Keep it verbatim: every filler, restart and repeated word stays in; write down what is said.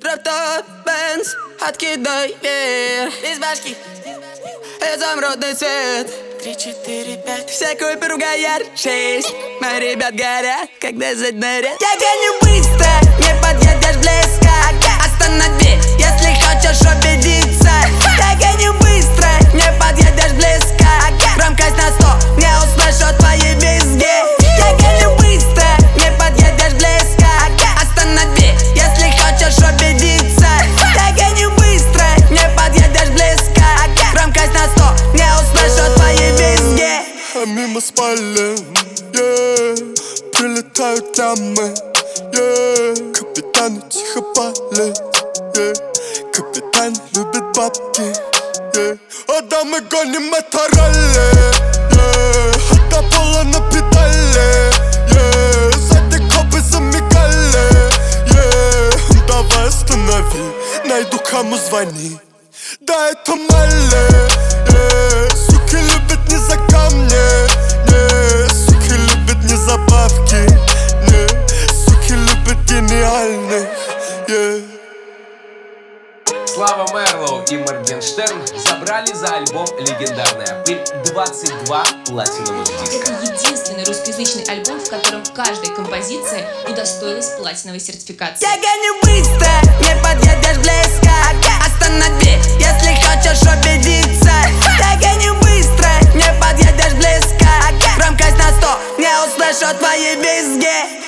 Дроп-топ, Бенз, откидай вверх из башки, изумрудный цвет. Три, четыре, пять. Все купи, ругаяр, шесть. Мои ребят горят, когда заднарят. Я гоню быстро, не подъедешь близко. Останови, если хочешь убедиться. Я гоню быстро, не подъедешь близко. Громкость на сто, не услышу твои визги. Я гоню быстро, не подъедешь близко. Останови, если хочешь убедиться. Я гоню быстро, не подъедешь близко. Громкость на сто, не услышу твои визги. А мимо спален, yeah. Прилетают дамы, yeah. Капитаны тихо палят, yeah. Капитан любит бабки, yeah. А дамы гоним это ралли, yeah. Хода пола на педали, yeah. Сзади копы замигали, yeah. Давай останови, найду кому звони. Да, это Малли, yeah. Суки любят не за камни, yeah. Суки любят не за бабки, yeah. Суки любят гениальных, yeah. Слава Мэрлоу и Моргенштерн забрали за альбом «Легендарная пыль» двадцать два платиновых диска. Это единственный русскоязычный альбом, в котором каждая композиция удостоилась платиновой сертификации. Я гоню быстро, не подъедешь близко. Останови, если хочешь убедиться. Я гоню быстро, не подъедешь близко. Громкость на сто, не услышу твои визги.